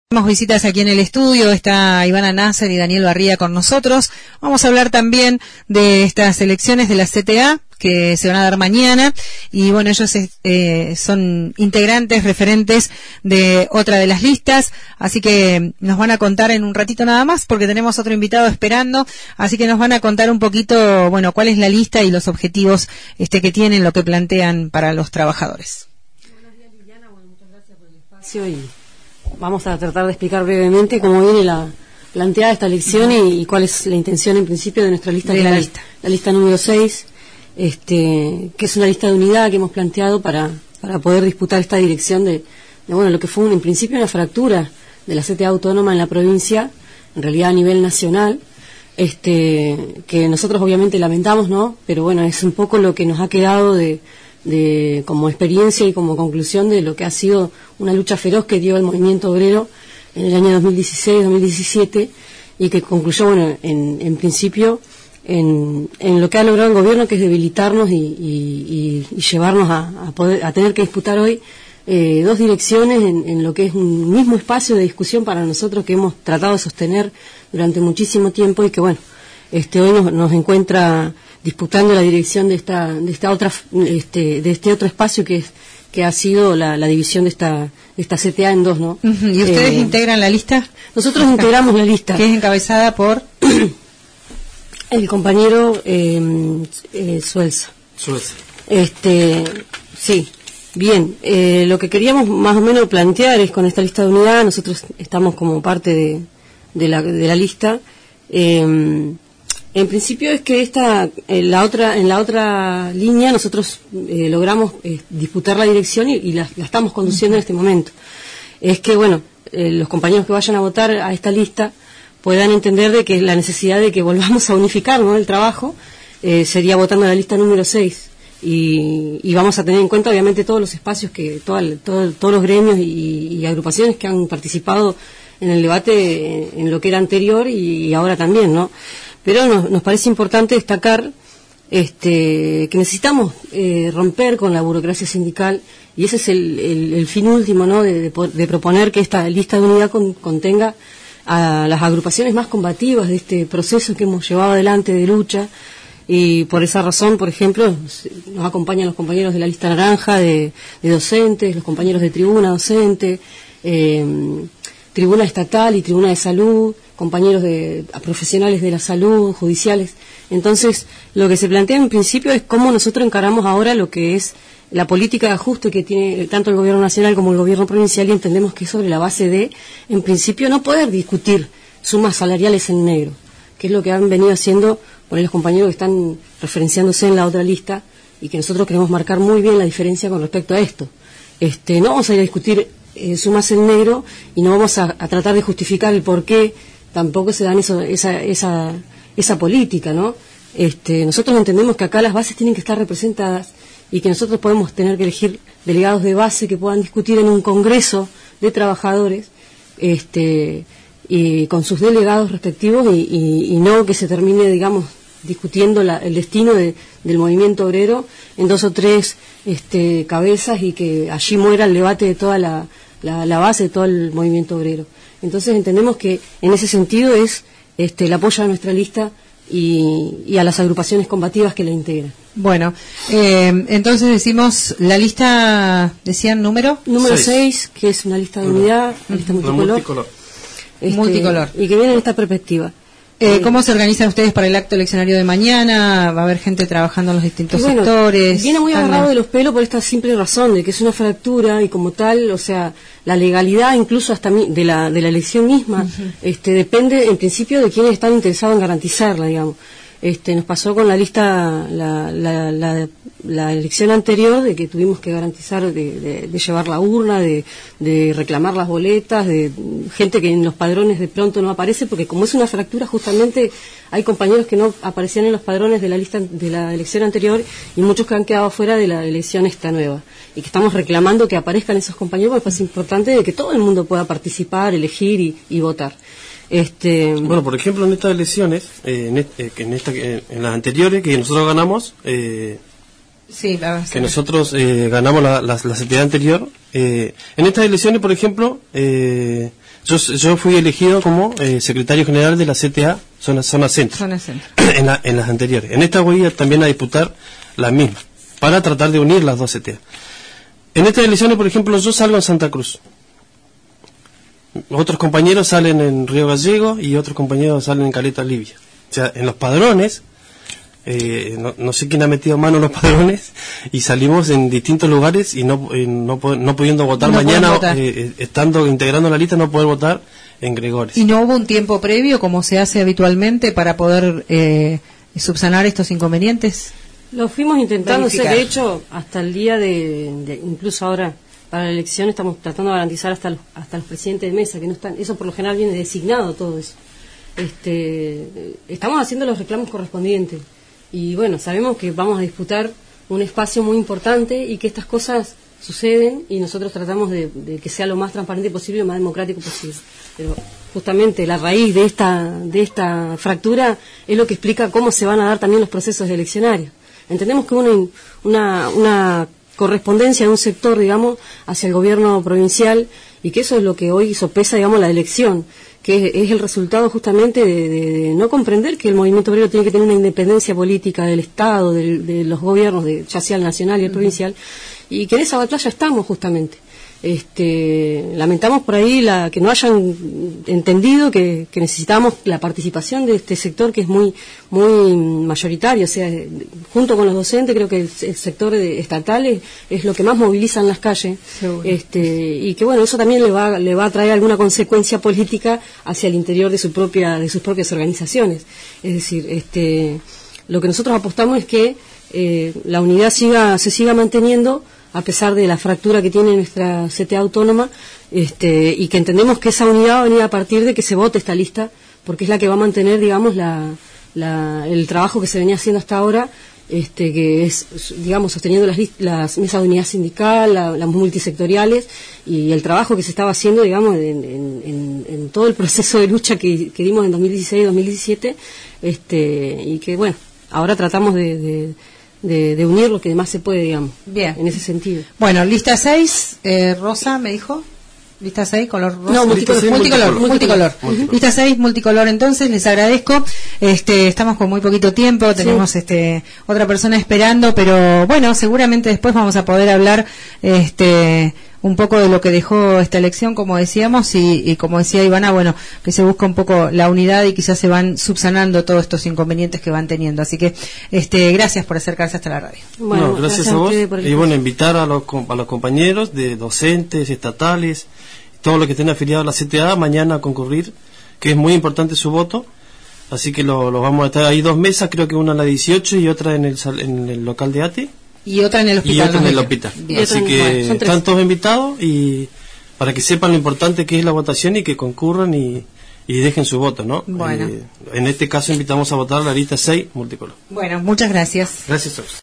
Tenemos visitas aquí en el estudio, está Ivana Nasser y Daniel Barría con nosotros. Vamos a hablar también de estas elecciones de la CTA que se van a dar mañana, y bueno, ellos son integrantes, referentes de otra de las listas, así que nos van a contar en un ratito nada más, porque tenemos otro invitado esperando, así que nos van a contar un poquito, bueno, cuál es la lista y los objetivos que tienen, lo que plantean para los trabajadores. Buenos días, Liliana, bueno, muchas gracias por el espacio y vamos a tratar de explicar brevemente cómo viene planteada esta elección y cuál es la intención en principio de nuestra lista, la lista número 6, que es una lista de unidad que hemos planteado para poder disputar esta dirección de bueno, lo que fue en principio una fractura de la CTA autónoma en la provincia, en realidad a nivel nacional, que nosotros obviamente lamentamos, ¿no? Pero bueno, es un poco lo que nos ha quedado de como experiencia y como conclusión de lo que ha sido una lucha feroz que dio el movimiento obrero en el año 2016-2017 y que concluyó, bueno, en principio en lo que ha logrado el gobierno, que es debilitarnos y llevarnos a tener que disputar hoy dos direcciones en lo que es un mismo espacio de discusión para nosotros que hemos tratado de sostener durante muchísimo tiempo y que bueno, hoy nos encuentra disputando la dirección de este otro espacio que ha sido la división de esta CTA en dos, ¿no? ¿Y ustedes integran la lista? Nosotros integramos la lista, que es encabezada por el compañero Suelza. Sí, bien. Lo que queríamos más o menos plantear es con esta lista de unidad, nosotros estamos como parte de la lista. En principio es que en la otra línea nosotros logramos disputar la dirección y la estamos conduciendo en este momento. Es que, bueno, los compañeros que vayan a votar a esta lista puedan entender de que la necesidad de que volvamos a unificar, ¿no?, el trabajo, sería votando la lista número 6. Y vamos a tener en cuenta, obviamente, todos los espacios, todos los gremios y agrupaciones que han participado en el debate en lo que era anterior y ahora también, ¿no? Pero nos parece importante destacar que necesitamos romper con la burocracia sindical, y ese es el fin último, ¿no?, de proponer que esta lista de unidad contenga a las agrupaciones más combativas de este proceso que hemos llevado adelante de lucha. Y por esa razón, por ejemplo, nos acompañan los compañeros de la lista naranja de docentes, los compañeros de tribuna docente, tribuna estatal y tribuna de salud, compañeros profesionales de la salud, judiciales. Entonces, lo que se plantea en principio es cómo nosotros encaramos ahora lo que es la política de ajuste que tiene tanto el gobierno nacional como el gobierno provincial, y entendemos que es sobre la base de, en principio, no poder discutir sumas salariales en negro, que es lo que han venido haciendo por los compañeros que están referenciándose en la otra lista, y que nosotros queremos marcar muy bien la diferencia con respecto a esto. No vamos a ir a discutir sumas en negro y no vamos a tratar de justificar el por qué tampoco se dan esa política, ¿no? Nosotros entendemos que acá las bases tienen que estar representadas y que nosotros podemos tener que elegir delegados de base que puedan discutir en un congreso de trabajadores, y con sus delegados respectivos y no que se termine, digamos, discutiendo el destino del movimiento obrero en dos o tres cabezas, y que allí muera el debate de toda la base de todo el movimiento obrero. Entonces entendemos que en ese sentido es el apoyo a nuestra lista y a las agrupaciones combativas que la integran. Bueno, entonces decimos la lista, decían número 6, que es una lista de unidad, una lista multicolor. Multicolor. Y que viene en esta perspectiva. ¿Cómo se organizan ustedes para el acto eleccionario de mañana? ¿Va a haber gente trabajando en los distintos sectores? Viene muy agarrado de los pelos por esta simple razón de que es una fractura, y como tal, o sea, la legalidad incluso hasta de la elección misma, depende en principio de quienes están interesados en garantizarla, digamos. Nos pasó con la lista, la elección anterior, de que tuvimos que garantizar de llevar la urna, de reclamar las boletas, de gente que en los padrones de pronto no aparece, porque como es una fractura, justamente hay compañeros que no aparecían en los padrones de la lista de la elección anterior, y muchos que han quedado fuera de la elección esta nueva, y que estamos reclamando que aparezcan esos compañeros, porque es importante de que todo el mundo pueda participar, elegir y votar. Bueno, por ejemplo, en estas elecciones, en las anteriores que nosotros ganamos, que nosotros ganamos la CTA anterior, en estas elecciones, por ejemplo, Yo fui elegido como secretario general de la CTA, zona centro, en las anteriores. En esta voy también a disputar la misma, para tratar de unir las dos CTA. En estas elecciones, por ejemplo, yo salgo en Santa Cruz. Otros compañeros salen en Río Gallego y otros compañeros salen en Caleta Olivia. O sea, en los padrones, no sé quién ha metido mano en los padrones, y salimos en distintos lugares y no pudiendo votar mañana, integrando la lista, no poder votar en Gregores. ¿Y no hubo un tiempo previo, como se hace habitualmente, para poder subsanar estos inconvenientes? Lo fuimos intentando hacer, de hecho, hasta el día incluso ahora, para la elección, estamos tratando de garantizar hasta los presidentes de mesa, que no están, eso por lo general viene designado todo eso. Estamos haciendo los reclamos correspondientes. Y bueno, sabemos que vamos a disputar un espacio muy importante y que estas cosas suceden y nosotros tratamos de que sea lo más transparente posible, lo más democrático posible. Pero justamente la raíz de esta fractura es lo que explica cómo se van a dar también los procesos eleccionarios. Entendemos que una correspondencia de un sector, digamos, hacia el gobierno provincial, y que eso es lo que hoy sopesa, digamos, la elección, que es el resultado justamente de no comprender que el movimiento obrero tiene que tener una independencia política del Estado, de los gobiernos, ya sea el nacional y el provincial, y que en esa batalla estamos justamente. Lamentamos por ahí que no hayan entendido que necesitamos la participación de este sector, que es muy mayoritario, o sea, junto con los docentes creo que el sector estatal es lo que más moviliza en las calles, y que bueno, eso también le va a traer alguna consecuencia política hacia el interior de sus propias organizaciones. Es decir, lo que nosotros apostamos es que la unidad se siga manteniendo a pesar de la fractura que tiene nuestra CTA autónoma, y que entendemos que esa unidad va a venir a partir de que se vote esta lista, porque es la que va a mantener, digamos, el trabajo que se venía haciendo hasta ahora, que es, digamos, sosteniendo las mesas de unidad sindical, las multisectoriales, y el trabajo que se estaba haciendo, digamos, en todo el proceso de lucha que dimos en 2016-2017, y que, bueno, ahora tratamos de unir lo que más se puede, digamos. Bien. En ese sentido. Bueno, lista 6, Rosa me dijo. Lista 6, color rosa. No, multicolor. Lista 6, multicolor. Entonces, les agradezco. Estamos con muy poquito tiempo. Tenemos otra persona esperando, pero bueno, seguramente después vamos a poder hablar un poco de lo que dejó esta elección, como decíamos, y como decía Ivana, bueno, que se busca un poco la unidad y quizás se van subsanando todos estos inconvenientes que van teniendo. Así que, gracias por acercarse hasta la radio. Bueno, gracias a vos. Y bueno, invitar a los compañeros de docentes, estatales, todos los que estén afiliados a la CTA, mañana a concurrir, que es muy importante su voto. Así que lo vamos a estar ahí 2 mesas, creo que una en la 18 y otra en el local de ATI. Y otra en el hospital. Así que están todos invitados, y para que sepan lo importante que es la votación y que concurran y dejen su voto, ¿no? Bueno. En este caso invitamos a votar la lista 6 multicolor. Bueno, muchas gracias. Gracias a vos.